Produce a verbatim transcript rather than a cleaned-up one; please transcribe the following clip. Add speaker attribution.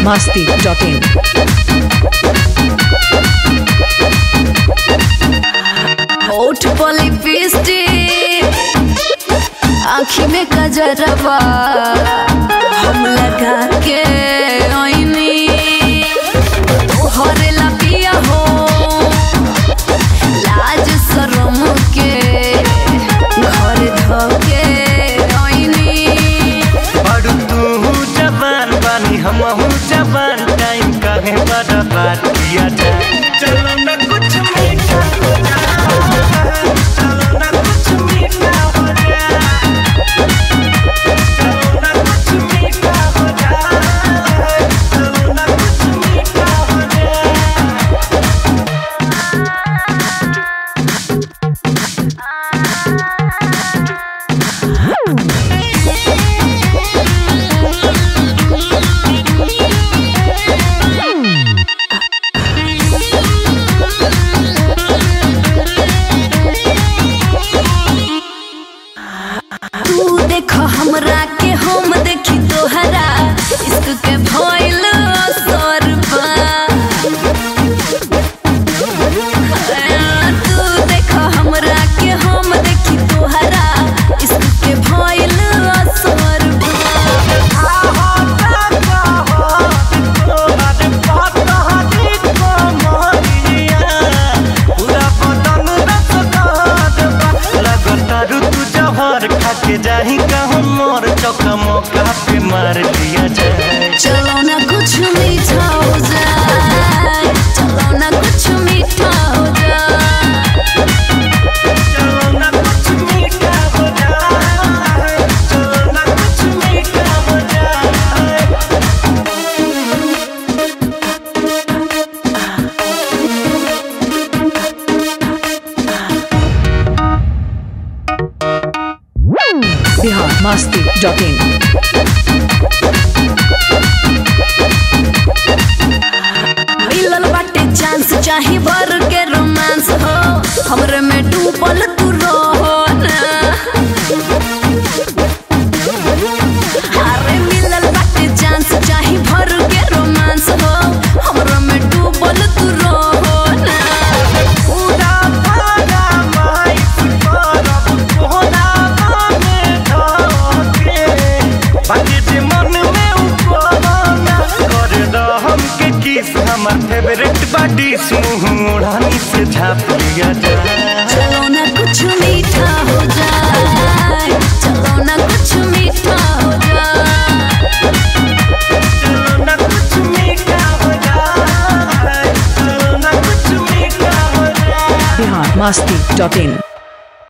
Speaker 1: masti dot in.
Speaker 2: होठ पर lipstick, आँखी में कजरवा हम लगा के आईनी तोहरे ला पिया हो लाज शरम के घर धके आईनी।
Speaker 3: बड़ू तू जवान बानी हमहू जवान, टाइम काहे बर्बाद किया जाए। चलो ना कुछ मीठा हो जाए, चलो ना कुछ मीठा हो जाए, चलो ना कुछ मीठा हो जाए, चलो ना कुछ मीठा हो जाए।
Speaker 2: तू देखो हमरा के हम देखी तोहरा, इश्क के भइल असर बा। तू देखो हमरा के हम देखी तोहरा, इश्क के भइल असर बा।
Speaker 3: खाके जाही कहूँ मोर चौका मौका पे मार दिया जाए।
Speaker 2: चलो ना कुछ मीठा हो जाए, चलो ना कुछ मीठा हो जाए,
Speaker 3: चलो ना कुछ मीठा हो जाए, चलो ना कुछ मीठा हो जाए।
Speaker 1: Bihar masti dot in.
Speaker 2: मिलल बाटे चांस चाहे भर के रोमांस हो, हमरे में डूबल तू रहो ना। अरे मिलल बाटे चांस चाहे भर के रोमांस हो, हमरे में डूबल तू रहो ना।
Speaker 3: पूरा भागा माइस करब कोना में धोके, बाकी जे मन में उपना कर द हमके किस। हमार फेवरेट बाडी मुँह ओढ़नी से झाप लिया जाए।
Speaker 2: चलो ना कुछ मीठा हो जाए, चलो ना कुछ मीठा हो जाए,
Speaker 3: चलो ना कुछ मीठा हो जाए, चलो ना कुछ मीठा हो जाए।
Speaker 1: Bihar masti dot in.